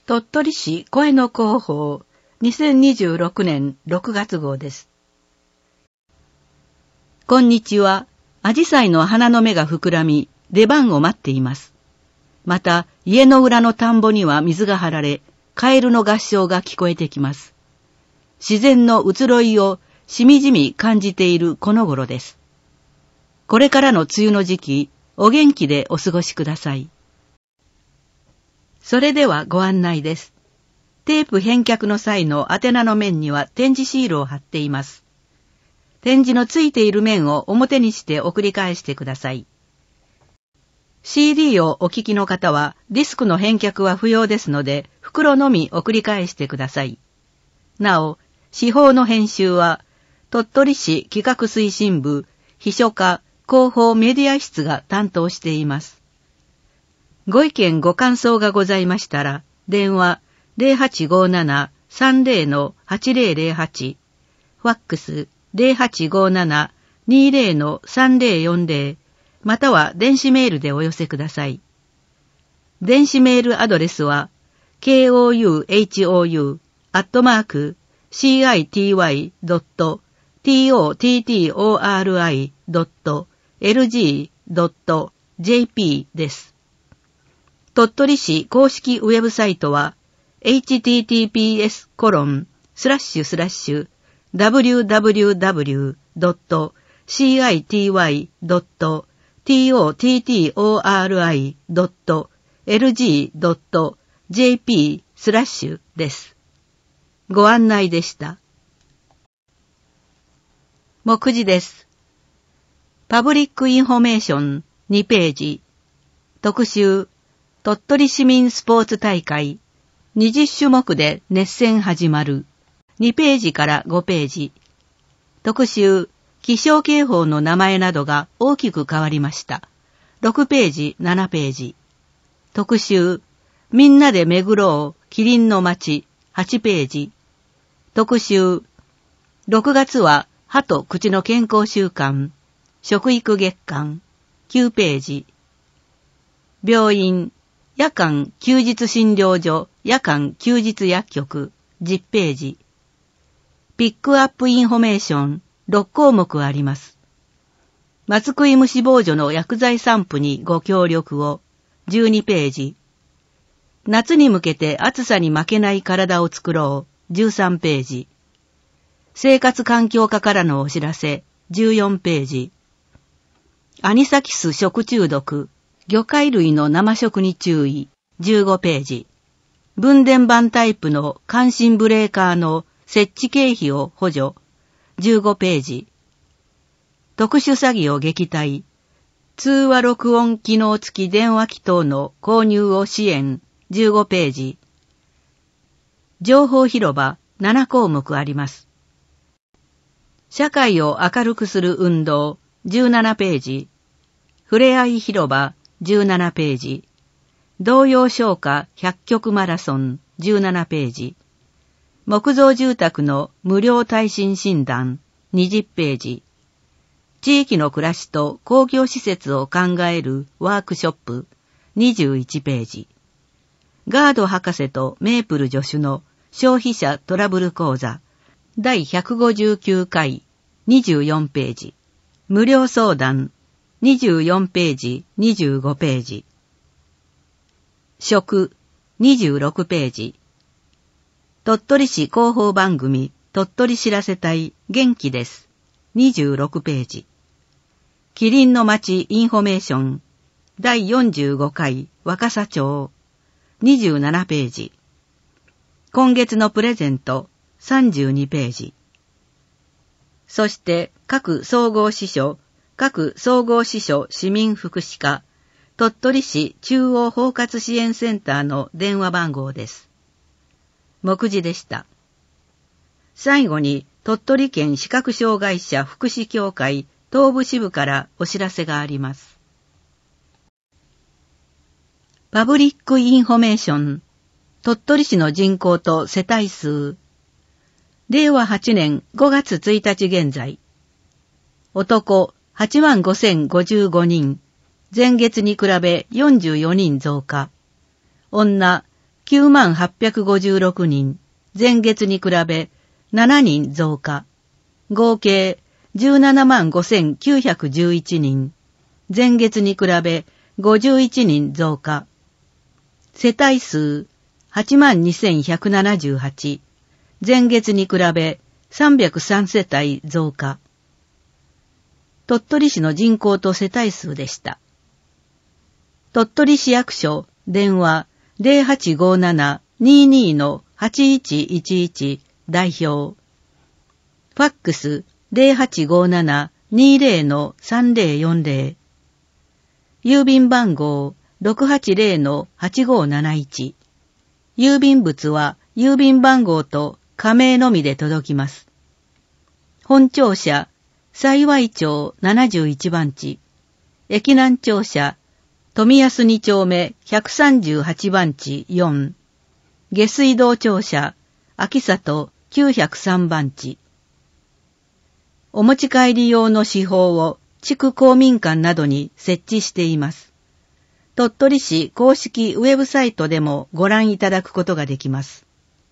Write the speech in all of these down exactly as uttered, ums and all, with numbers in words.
鳥取市声の広報にせんにじゅうろくねんろくがつ号です。こんにちは。アジサイの花の芽が膨らみ、出番を待っています。また、家の裏の田んぼには水が張られ、カエルの合唱が聞こえてきます。自然の移ろいをしみじみ感じているこの頃です。これからの梅雨の時期、お元気でお過ごしください。それではご案内です。テープ返却の際の宛名の面には展示シールを貼っています。展示のついている面を表にして送り返してください。シーディー をお聞きの方はディスクの返却は不要ですので、袋のみ送り返してください。なお、司法の編集は鳥取市企画推進部秘書課広報メディア室が担当しています。ご意見ご感想がございましたら、電話 ゼロはちごーなな さんゼロ はちゼロゼロはち、ファックス ゼロはちごーなな にゼロ さんゼロよんゼロ、または電子メールでお寄せください。電子メールアドレスは ケーオーユーエイチオーユー アットマーク シーアイティーワイ ドット トットリ ドット エルジー ドット ジェーピー です。鳥取市公式ウェブサイトは エイチティーティーピーエスコロンスラッシュスラッシュダブリューダブリューダブリュー ドット シーアイティーワイ ドット トットリ ドット エルジー ドット ジェーピー スラッシュです。ご案内でした。目次です。パブリックインフォメーションにページ。特集鳥取市民スポーツ大会にじゅっしゅもくで熱戦始まるにページからごページ。特集気象警報の名前などが大きく変わりました。ろくページ、ななページ。特集みんなで巡ろうキリンの街はちページ。特集ろくがつは歯と口の健康週間食育月間きゅうページ。病院夜間休日診療所夜間休日薬局じゅっページ。ピックアップインフォメーションろっこうもくあります。松食い虫防除の薬剤散布にご協力をじゅうにページ。夏に向けて暑さに負けない体を作ろうじゅうさんページ。生活環境課からのお知らせじゅうよんページ。アニサキス食中毒魚介類の生食に注意じゅうごページ。分電盤タイプの感震ブレーカーの設置経費を補助じゅうごページ。特殊詐欺を撃退通話録音機能付き電話機等の購入を支援じゅうごページ。情報広場ななこうもくあります。社会を明るくする運動じゅうななページ。ふれあい広場じゅうななページ。童謡唱歌ひゃっきょくマラソンじゅうななページ。木造住宅の無料耐震診断にじゅっページ。地域の暮らしと公共施設を考えるワークショップにじゅういちページ。ガード博士とメープル助手の消費者トラブル講座だいひゃくごじゅうきゅうかいにじゅうよんページ。無料相談にじゅうよんページ、にじゅうごページ。食にじゅうろくページ。鳥取市広報番組鳥取知らせ隊元気ですにじゅうろくページ。キリンの街インフォメーションだいよんじゅうごかい若狭町にじゅうななページ。今月のプレゼントさんじゅうにページ。そして各総合支所各総合支所市民福祉課鳥取市中央包括支援センターの電話番号です。目次でした。最後に鳥取県視覚障害者福祉協会東部支部からお知らせがあります。パブリックインフォメーション鳥取市の人口と世帯数れいわはちねんごがつついたち現在男はちまんごせんごじゅうごにん前月に比べよんじゅうよにん増加女きゅうまんはっぴゃくごじゅうろくにん、前月に比べななにん増加。合計じゅうななまんごせんきゅうひゃくじゅういちにん、前月に比べごじゅういちにん増加。世帯数はちまんにせんひゃくななじゅうはち、前月に比べさんびゃくさんせたい増加。鳥取市の人口と世帯数でした。鳥取市役所電話 ゼロはちごなな にーにー のはちいちいちいち代表。ファックス ゼロはちごなな にーぜろ のさんぜろよんぜろ。郵便番号 ろくはちぜろ のはちごなないち。郵便物は郵便番号と仮名のみで届きます。本庁舎、幸町ななじゅういちばん地。駅南庁舎、富安に丁目ひゃくさんじゅうはちばん地よん。下水道庁舎、秋里きゅうひゃくさんばん地。お持ち帰り用の司法を地区公民館などに設置しています。鳥取市公式ウェブサイトでもご覧いただくことができます。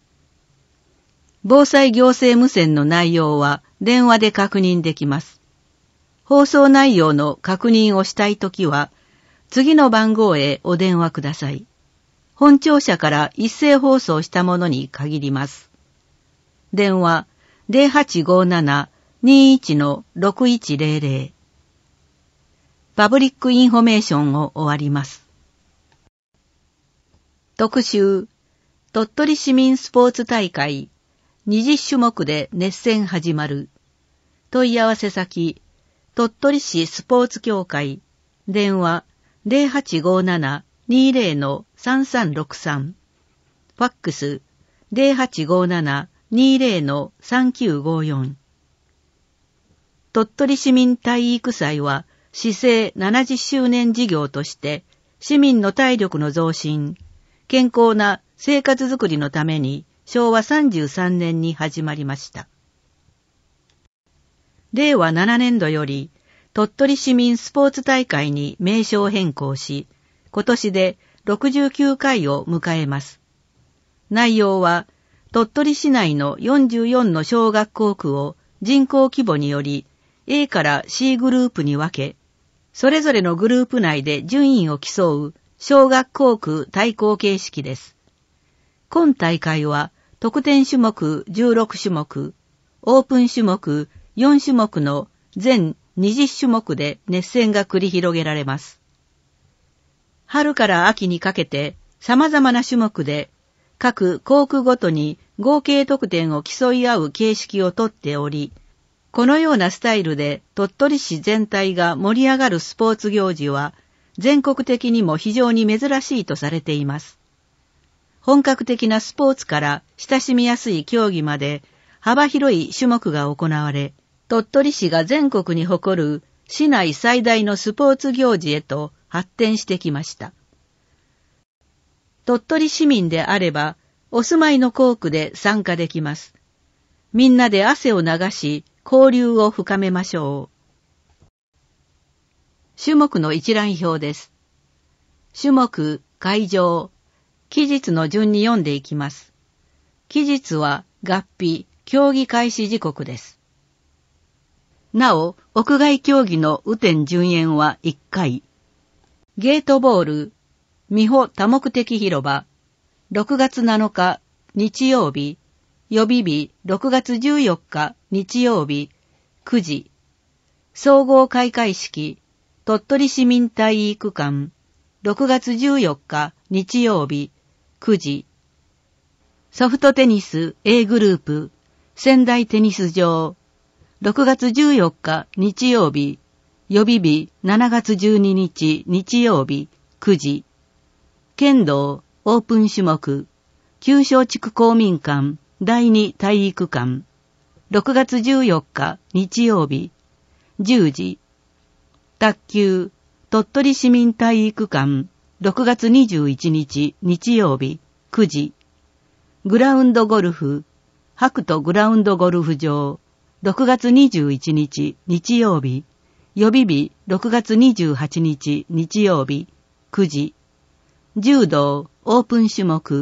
防災行政無線の内容は電話で確認できます。放送内容の確認をしたいときは、次の番号へお電話ください。本庁舎から一斉放送したものに限ります。電話ゼロはちごなな にーいち のろくいちぜろぜろ。パブリックインフォメーションを終わります。特集、鳥取市民スポーツ大会、にじゅっしゅもくで熱戦始まる。問い合わせ先、鳥取市スポーツ協会、電話ゼロはちごなな にーぜろ のさんさんろくさん、ファックスゼロはちごなな にーぜろ のさんきゅうごよん。鳥取市民体育祭は市政ななじゅっしゅうねん事業として市民の体力の増進、健康な生活づくりのためにしょうわさんじゅうさんねんに始まりました。れいわななねんどより鳥取市民スポーツ大会に名称変更し、今年でろくじゅうきゅうかいを迎えます。内容は鳥取市内のよんじゅうよんの小学校区を人口規模により A から C グループに分け、それぞれのグループ内で順位を競う小学校区対抗形式です。今大会は得点種目じゅうろくしゅもく、オープン種目よんしゅもくの全にじゅっしゅもくで熱戦が繰り広げられます。春から秋にかけて様々な種目で各校区ごとに合計得点を競い合う形式をとっており、このようなスタイルで鳥取市全体が盛り上がるスポーツ行事は全国的にも非常に珍しいとされています。本格的なスポーツから親しみやすい競技まで幅広い種目が行われ、鳥取市が全国に誇る市内最大のスポーツ行事へと発展してきました。鳥取市民であればお住まいの校区で参加できます。みんなで汗を流し、交流を深めましょう。種目の一覧表です。種目、会場、期日の順に読んでいきます。期日は月日、競技開始時刻です。なお、屋外競技の雨天順延はいっかい。ゲートボール、美保多目的広場、ろくがつなのか日曜日、予備日ろくがつじゅうよっか日曜日くじ。総合開会式鳥取市民体育館ろくがつじゅうよっか日曜日くじ。ソフトテニス A グループ仙台テニス場ろくがつじゅうよっか日曜日予備日しちがつじゅうににち日曜日くじ。剣道オープン種目旧松竹公民館第二体育館ろくがつじゅうよっか日曜日じゅうじ。卓球鳥取市民体育館ろくがつにじゅういちにち日曜日くじ。グラウンドゴルフ白都グラウンドゴルフ場ろくがつにじゅういちにち日曜日予備日ろくがつにじゅうはちにち日曜日くじ。柔道オープン種目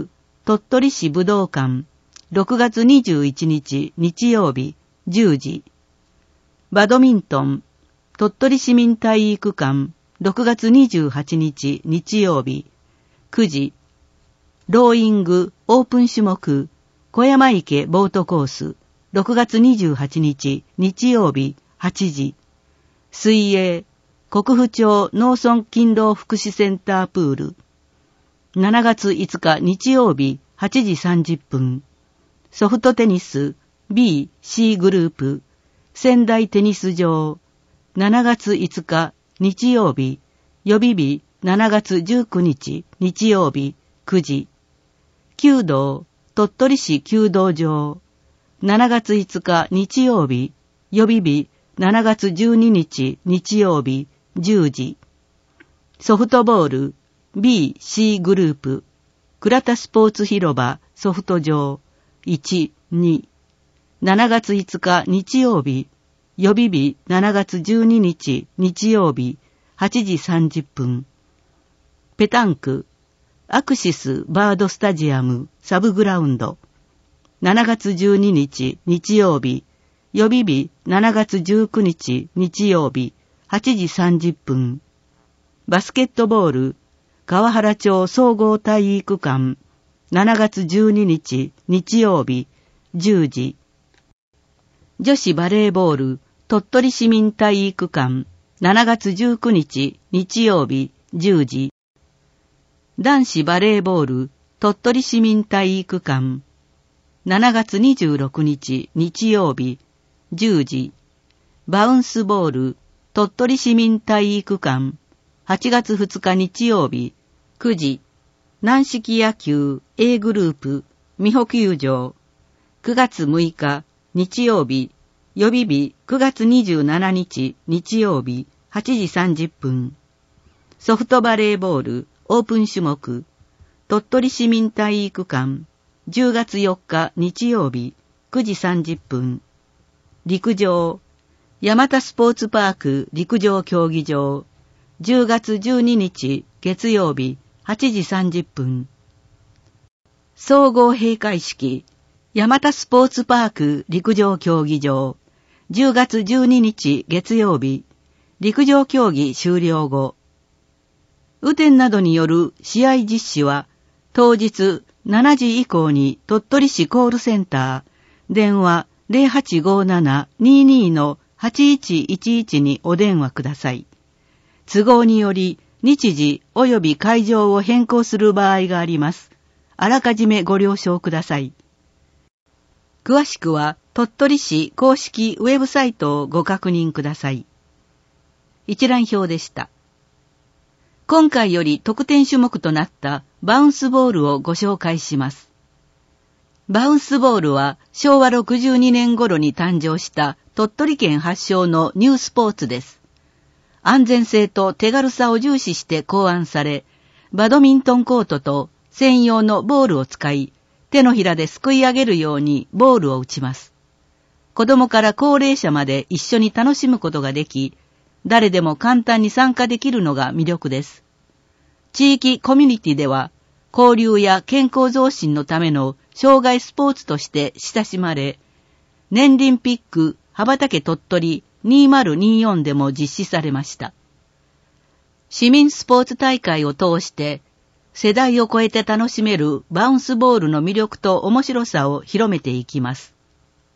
鳥取市武道館、ろくがつにじゅういちにち日曜日じゅうじ。バドミントン、鳥取市民体育館、ろくがつにじゅうはちにち日曜日くじ。ローイングオープン種目、小山池ボートコース、ろくがつにじゅうはちにち日曜日はちじ。水泳、国府町農村勤労福祉センタープール、しちがついつか日曜日はちじさんじゅっぷん。ソフトテニス ビーシー グループ仙台テニス場、しちがついつか日曜日予備日しちがつじゅうくにち日曜日くじ。弓道鳥取市弓道場、しちがついつか日曜日予備日しちがつじゅうににち日曜日じゅうじ。ソフトボール ビーシー グループ倉田スポーツ広場ソフト場いち、に。しちがついつか日曜日予備日しちがつじゅうににち日曜日はちじさんじゅっぷん。ペタンクアクシスバードスタジアムサブグラウンド、しちがつじゅうににち日曜日予備日しちがつじゅうくにち日曜日はちじさんじゅっぷん。バスケットボール川原町総合体育館、しちがつじゅうににち日曜日じゅうじ。女子バレーボール鳥取市民体育館、しちがつじゅうくにち日曜日じゅうじ。男子バレーボール鳥取市民体育館、しちがつにじゅうろくにち日曜日じゅうじ。バウンスボール鳥取市民体育館、はちがつふつか日曜日くじ。軟式野球 A グループ美保球場、くがつむいか日曜日予備日くがつにじゅうしちにち日曜日はちじさんじゅっぷん。ソフトバレーボールオープン種目鳥取市民体育館、じゅうがつよっか日曜日くじさんじゅっぷん。陸上山田スポーツパーク陸上競技場、じゅうがつじゅうににち月曜日はちじさんじゅっぷん。総合閉会式山田スポーツパーク陸上競技場、じゅうがつじゅうににち月曜日、陸上競技終了後、雨天などによる試合実施は当日しちじ以降に鳥取市コールセンター電話 ゼロはちごーなな にーにー のはちいちいちいちにお電話ください。都合により日時及び会場を変更する場合があります。あらかじめご了承ください。詳しくは鳥取市公式ウェブサイトをご確認ください。一覧表でした。今回より特典種目となったバウンスボールをご紹介します。バウンスボールはしょうわろくじゅうにねん頃に誕生した鳥取県発祥のニュースポーツです。安全性と手軽さを重視して考案され、バドミントンコートと専用のボールを使い、手のひらですくい上げるようにボールを打ちます。子供から高齢者まで一緒に楽しむことができ、誰でも簡単に参加できるのが魅力です。地域コミュニティでは、交流や健康増進のための障害スポーツとして親しまれ、年輪ピック羽ばたけ鳥取にせんにじゅうよんでも実施されました。市民スポーツ大会を通して、世代を超えて楽しめるバウンスボールの魅力と面白さを広めていきます。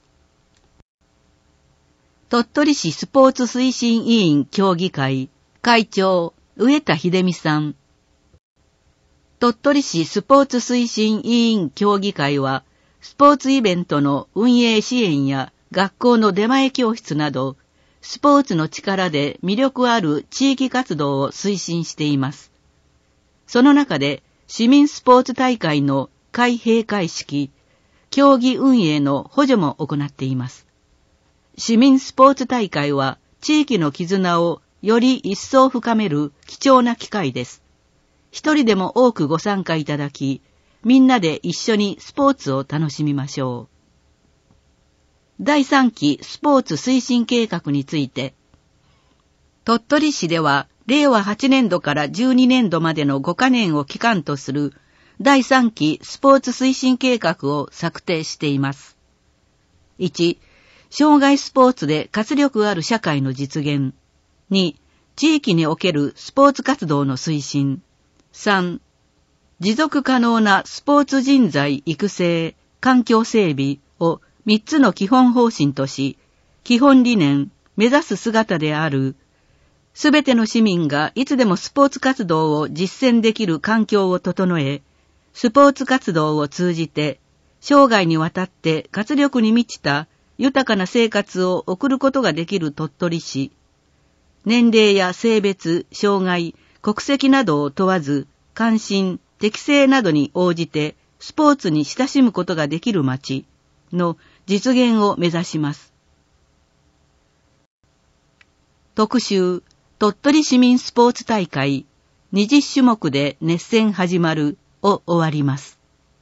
鳥取市スポーツ推進委員協議会会長上田秀美さん。鳥取市スポーツ推進委員協議会は、スポーツイベントの運営支援や学校の出前教室など、スポーツの力で魅力ある地域活動を推進しています。その中で、市民スポーツ大会の開閉会式、競技運営の補助も行っています。市民スポーツ大会は、地域の絆をより一層深める貴重な機会です。一人でも多くご参加いただき、みんなで一緒にスポーツを楽しみましょう。だいさんきスポーツ推進計画について、鳥取市ではれいわはちねんどからじゅうにねんどまでのごかねんを期間とするだいさんきスポーツ推進計画を策定しています。いち、障害スポーツで活力ある社会の実現。に、地域におけるスポーツ活動の推進。さん、持続可能なスポーツ人材育成、環境整備をみっつの基本方針とし、基本理念、目指す姿である、すべての市民がいつでもスポーツ活動を実践できる環境を整え、スポーツ活動を通じて、生涯にわたって活力に満ちた豊かな生活を送ることができる鳥取市。年齢や性別、障害、国籍などを問わず、関心、適性などに応じてスポーツに親しむことができる町の実現を目指します。特集、鳥取市民スポーツ大会にじゅっしゅもくで熱戦始まるを終わります。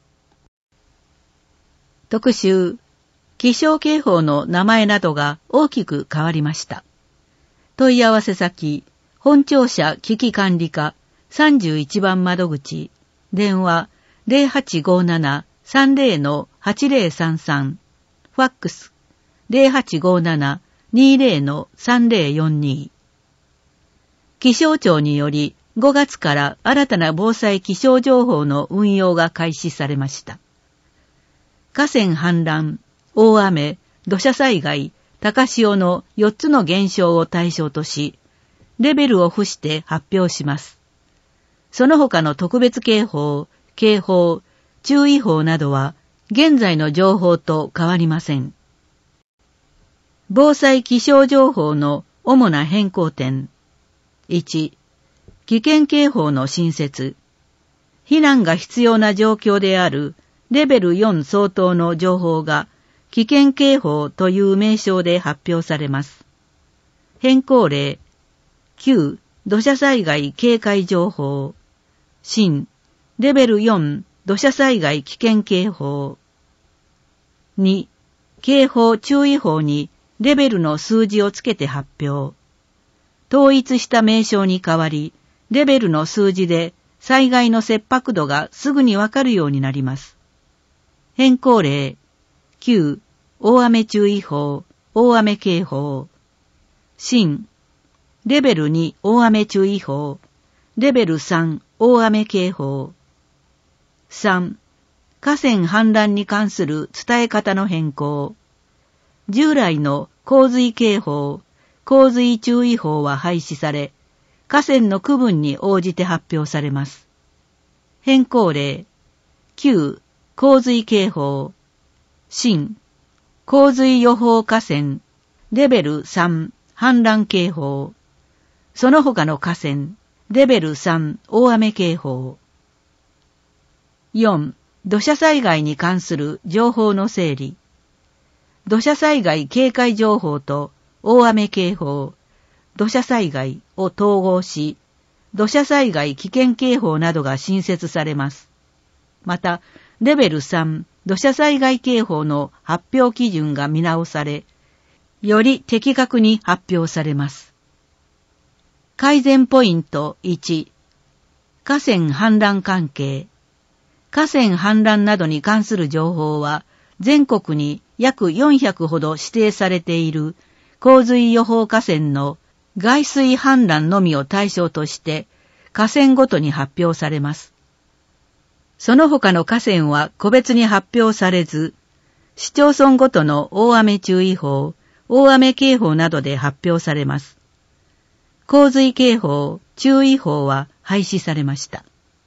特集、気象警報の名前などが大きく変わりました。問い合わせ先、本庁舎危機管理課さんじゅういちばん窓口、電話 ゼロはちごなな さんゼロ はちゼロさんさん、ファックス ゼロはちごなな にゼロ さんゼロよんに。気象庁によりごがつから新たな防災気象情報の運用が開始されました。河川氾濫、大雨、土砂災害、高潮のよっつの現象を対象とし、レベルを付して発表します。その他の特別警報、警報、注意報などは現在の情報と変わりません。防災気象情報の主な変更点。いち、危険警報の新設。避難が必要な状況であるレベルよん相当の情報が危険警報という名称で発表されます。変更例、きゅう、土砂災害警戒情報。新、レベルよん、土砂災害危険警報。に、警報注意報にレベルの数字をつけて発表。統一した名称に代わり、レベルの数字で災害の切迫度がすぐにわかるようになります。変更例、きゅう、大雨注意報、大雨警報。新、レベルに大雨注意報、レベルさん大雨警報。さん、河川氾濫に関する伝え方の変更。従来の洪水警報、洪水注意報は廃止され、河川の区分に応じて発表されます。変更例、きゅう、洪水警報。新、洪水予報河川、レベルさん、氾濫警報。その他の河川、レベルさん、大雨警報。よん、土砂災害に関する情報の整理。土砂災害警戒情報と大雨警報、土砂災害を統合し、土砂災害危険警報などが新設されます。また、レベルさん、土砂災害警報の発表基準が見直され、より的確に発表されます。改善ポイントいち、河川氾濫関係。河川氾濫などに関する情報は、全国に約よんひゃくほど指定されている洪水予報河川の外水氾濫のみを対象として、河川ごとに発表されます。その他の河川は個別に発表されず、市町村ごとの大雨注意報、大雨警報などで発表されます。洪水警報、注意報は廃止されました。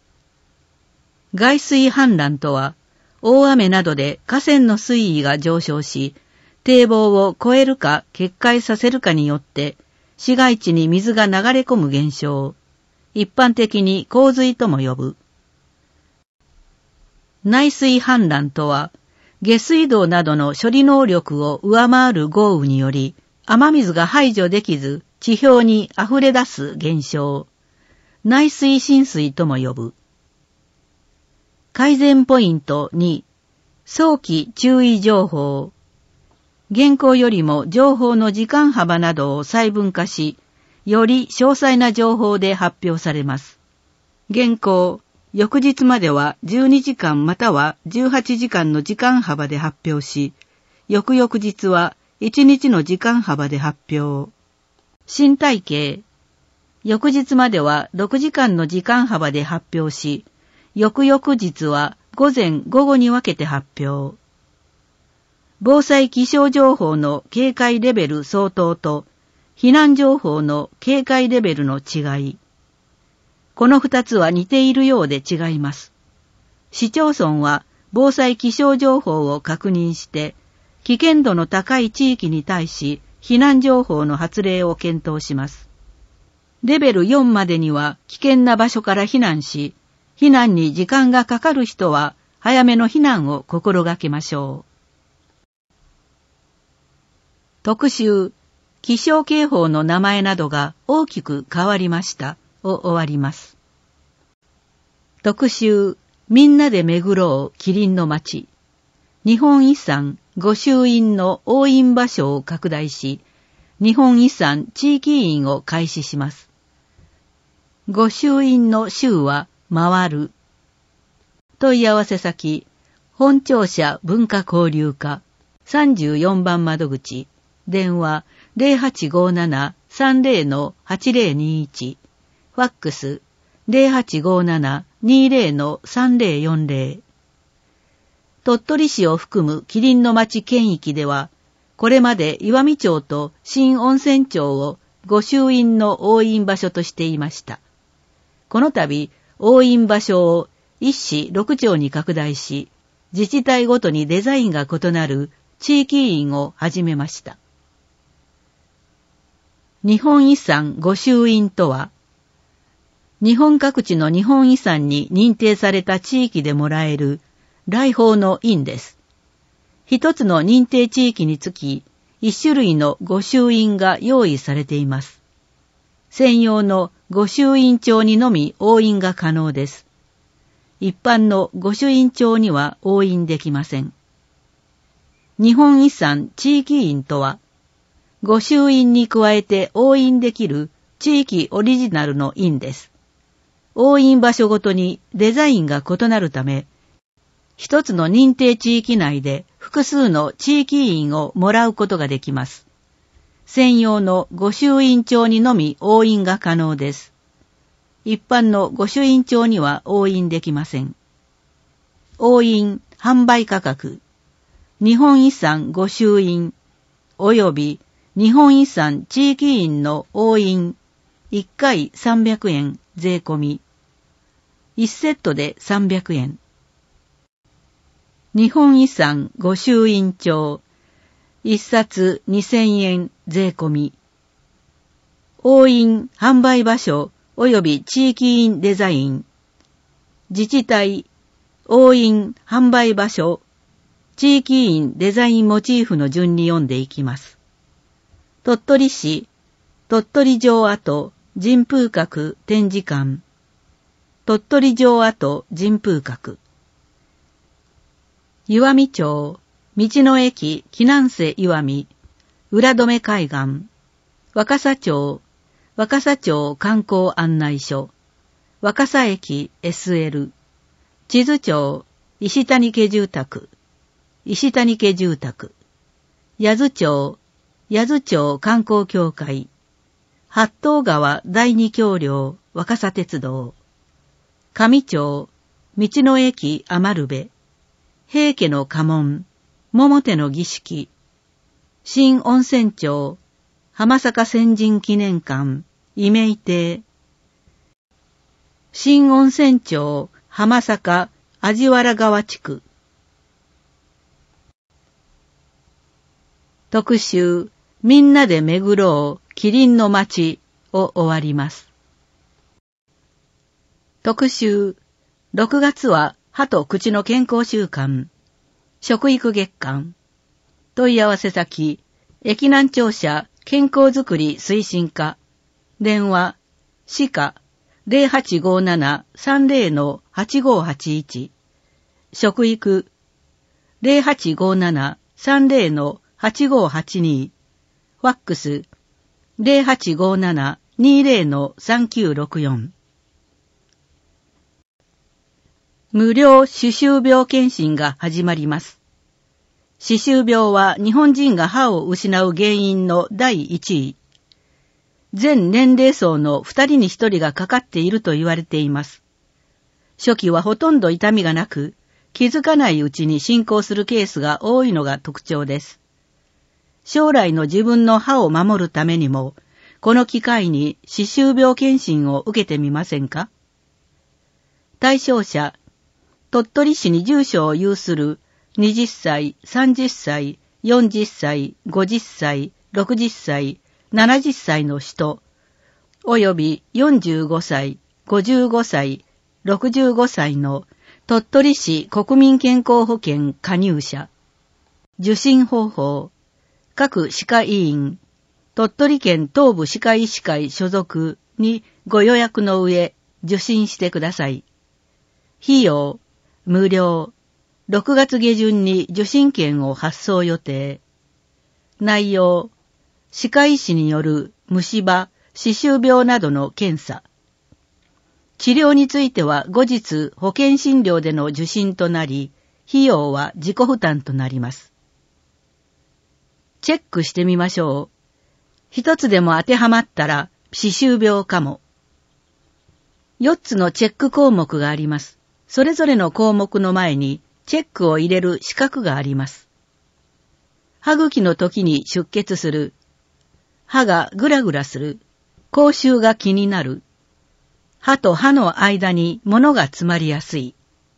外水氾濫とは、大雨などで河川の水位が上昇し、堤防を越えるか決壊させるかによって、市街地に水が流れ込む現象、一般的に洪水とも呼ぶ。内水氾濫とは、下水道などの処理能力を上回る豪雨により、雨水が排除できず、地表に溢れ出す現象、内水浸水とも呼ぶ。改善ポイントに、早期注意情報。現行よりも情報の時間幅などを細分化し、より詳細な情報で発表されます。現行、 翌日まではじゅうにじかんまたはじゅうはちじかんの時間幅で発表し、翌々日はいちにちの時間幅で発表。新体系。翌日まではろくじかんの時間幅で発表し、翌々日は午前午後に分けて発表。防災気象情報の警戒レベル相当と避難情報の警戒レベルの違い。この二つは似ているようで違います。市町村は防災気象情報を確認して、危険度の高い地域に対し避難情報の発令を検討します。レベルよんまでには危険な場所から避難し、避難に時間がかかる人は早めの避難を心がけましょう。特集、気象警報の名前などが大きく変わりましたを終わります。特集、みんなで巡ろうキリンの町。日本遺産御朱印の押印場所を拡大し、日本遺産地域印を開始します。御朱印の州は回る。問い合わせ先、本庁舎文化交流課、さんじゅうよんばん窓口、電話 ゼロはちごーなな さんゼロ はちゼロにいち、ファックス ゼロはちごーなな にゼロ さんゼロよんゼロ。鳥取市を含むキリンの町県域では、これまで岩見町と新温泉町を御朱印の押印場所としていました。この度、押印場所を一市六町に拡大し、自治体ごとにデザインが異なる地域印を始めました。日本遺産御朱印とは、日本各地の日本遺産に認定された地域でもらえる来訪の印です。一つの認定地域につき、一種類の御朱印が用意されています。専用の御朱印帳にのみ押印が可能です。一般の御朱印帳には押印できません。日本遺産地域印とは、御朱印に加えて押印できる地域オリジナルの印です。押印場所ごとにデザインが異なるため、一つの認定地域内で複数の地域印をもらうことができます。専用の御朱印帳にのみ押印が可能です。一般の御朱印帳には押印できません。押印販売価格、日本遺産御朱印及び日本遺産地域印の押印いっかいさんびゃくえん税込み、いちセットでさんびゃくえん。日本遺産御朱印帳いっさつにせんえん税込み、押印販売場所及び地域印デザイン、自治体押印販売場所地域印デザインモチーフの順に読んでいきます。鳥取市鳥取城跡神風閣展示館、鳥取城跡神風閣、岩見町道の駅木南瀬岩見浦留海岸、若狭町若狭町観光案内所、若狭駅 エスエル、智頭町石谷家住宅石谷家住宅、八頭町八頭町観光協会、八東川第二橋梁若狭鉄道、上町道の駅余部、平家の家紋桃手の儀式、新温泉町浜坂先人記念館伊明亭、新温泉町浜坂味原川地区。特集、みんなで巡ろうキリンの町を終わります。特集、ろくがつは歯と口の健康週間、食育月間、問い合わせ先、駅南庁舎健康づくり推進課、電話、市課 ゼロはちごーなな さんゼロ はちごーはちいち、食育 ゼロはちごーなな さんゼロ はちごーはちに、ファックス ゼロはちごーなな にゼロ さんきゅうろくよん。 無料歯周病検診が始まります。歯周病は日本人が歯を失う原因のだいいちい。全年齢層のふたりにひとりがかかっていると言われています。初期はほとんど痛みがなく、気づかないうちに進行するケースが多いのが特徴です。将来の自分の歯を守るためにも、この機会に歯周病検診を受けてみませんか？対象者、鳥取市に住所を有するはたち、さんじゅっさい、よんじゅっさい、ごじゅっさい、ろくじゅっさい、ななじゅっさいの人、およびよんじゅうごさい、ごじゅうごさい、ろくじゅうごさいの鳥取市国民健康保険加入者。受診方法、各歯科医院、鳥取県東部歯科医師会所属にご予約の上、受診してください。費用、無料。ろくがつ下旬に受診券を発送予定。内容、歯科医師による虫歯、歯周病などの検査。治療については後日保険診療での受診となり、費用は自己負担となります。チェックしてみましょう。一つでも当てはまったら歯周病かも。よっつのチェック項目があります。それぞれの項目の前にチェックを入れる四角があります。歯茎の時に出血する。歯がグラグラする。口臭が気になる。歯と歯の間に物が詰まりやすい。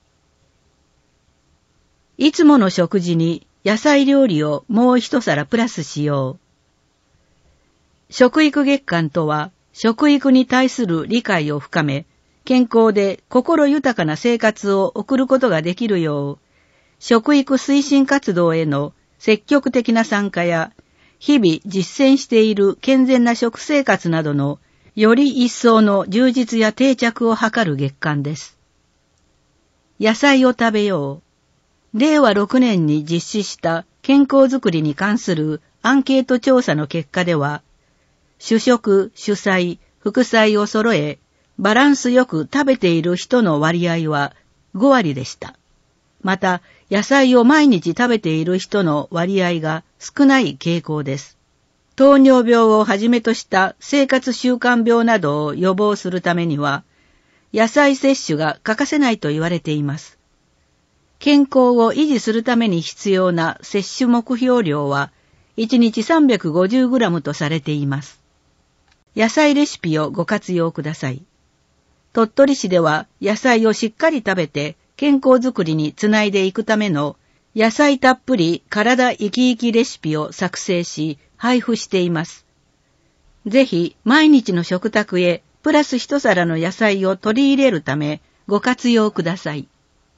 いつもの食事に野菜料理をもう一皿プラスしよう。食育月間とは、食育に対する理解を深め、健康で心豊かな生活を送ることができるよう、食育推進活動への積極的な参加や、日々実践している健全な食生活などのより一層の充実や定着を図る月間です。野菜を食べよう。れいわろくねんに実施した健康づくりに関するアンケート調査の結果では、主食、主菜、副菜を揃え、バランスよく食べている人の割合はごわりでした。また、野菜を毎日食べている人の割合が少ない傾向です。糖尿病をはじめとした生活習慣病などを予防するためには、野菜摂取が欠かせないと言われています。健康を維持するために必要な摂取目標量はいちにち さんびゃくごじゅうグラム とされています。野菜レシピをご活用ください。鳥取市では野菜をしっかり食べて健康づくりにつないでいくための野菜たっぷり体生き生きレシピを作成し配布しています。ぜひ毎日の食卓へプラス一皿の野菜を取り入れるためご活用ください。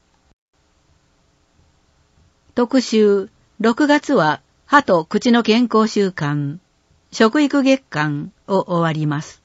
特集、ろくがつは歯と口の健康週間、食育月間を終わります。